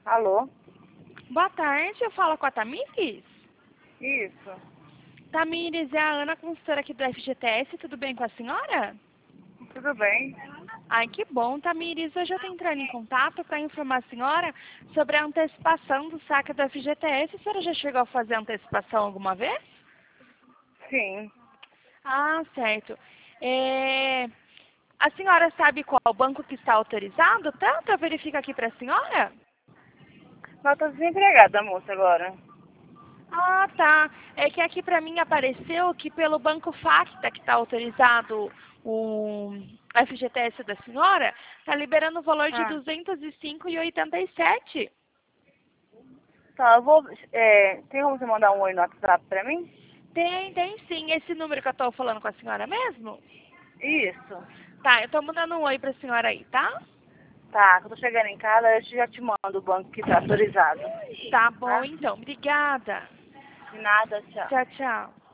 Alô? Boa tarde, eu falo com a Tamires? Isso. Tamires, é a Ana, consultora aqui do FGTS, tudo bem com a senhora? Tudo bem? Ai, que bom, Tamires. Hoje eu estou entrando em contato para informar a senhora sobre a antecipação do saque do FGTS. A senhora já chegou a fazer a antecipação alguma vez? Sim. Ah, certo. A senhora sabe qual banco que está autorizado? Tanto eu verifico aqui para a senhora? Eu tô desempregada, moça, agora. Ah, tá. É que aqui para mim apareceu que pelo Banco Facta, que está autorizado o FGTS da senhora, está liberando o valor de R$ Ah, 205,87. tá, eu vou... tem como você mandar um oi no WhatsApp pra mim? Tem sim. Esse número que eu estou falando com a senhora mesmo? Isso. Tá, eu estou mandando um oi para a senhora aí, tá? Tá, quando eu chegar em casa, eu já te mando o banco que tá autorizado. Tá bom, Tá? então. Obrigada. De nada, tchau. Tchau, tchau.